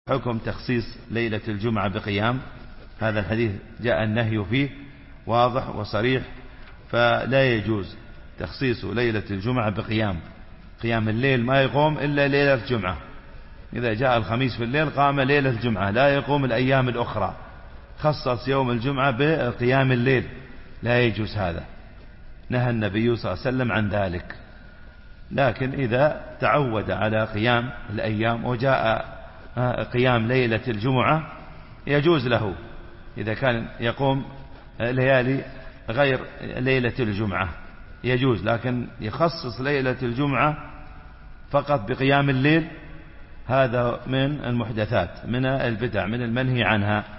حكم تخصيص ليلة الجمعة بقيام. هذا الحديث جاء النهي فيه واضح وصريح، فلا يجوز تخصيص ليلة الجمعة بقيام. قيام الليل ما يقوم إلا ليلة الجمعة، إذا جاء الخميس في الليل قام ليلة الجمعة، لا يقوم الأيام الأخرى. خصص يوم الجمعة بقيام الليل، لا يجوز هذا، نهى النبي صلى الله عليه وسلم عن ذلك. لكن إذا تعود على قيام الأيام وجاء قيام ليلة الجمعة يجوز له، إذا كان يقوم ليالي غير ليلة الجمعة يجوز، لكن يخصص ليلة الجمعة فقط بقيام الليل هذا من المحدثات، من البدع، من المنهي عنها.